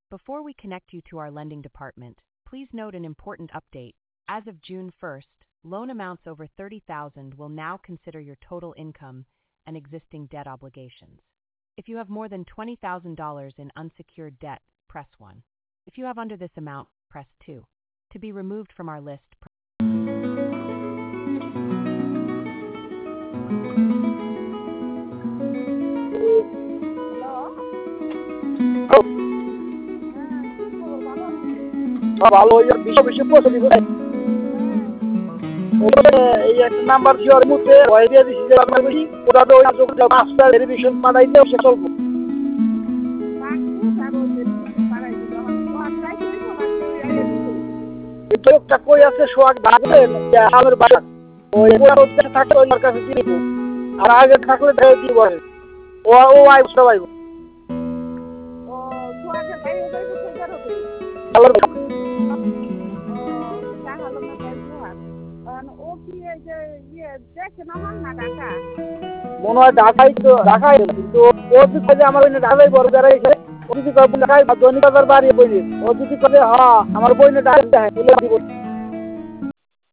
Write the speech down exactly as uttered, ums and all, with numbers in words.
Before we connect you to our lending department, please note an important update. As of June first, loan amounts over thirty thousand dollars will now consider your total income and existing debt obligations. If you have more than twenty thousand dollars in unsecured debt, press one. If you have under this amount, press two. To be removed from our list, press ভালো বিশ্ব বিশ্ব পৌঁছে দিব এই একটা number দেওয়ার মধ্যে ওই দিয়ে দিছি যে আপনার বেশি ওটা তো ওই পাঁচটা ভেরিফিকেশন পাঠাইতে সে চলবো একটা কই আছে সোয়াগ ভাগবে আমার বাসা ওই ওটা থাকলে ওই কাছে দিয়ে দিব আর আগে থাকলে তাই দিব ও ও আই সবাই ও সোয়াগে ভাই ওই সুন্দর হবে ভালো মনে হয় ঢাকাই তো ঢাকাই কিন্তু ও যদি আমার ঢাকাই বড় যারা ও যদি ঢাকাই দৈনিক বাজার বাড়িয়ে বলি ও যদি বলে হ্যাঁ আমার বইনে ঢাকাই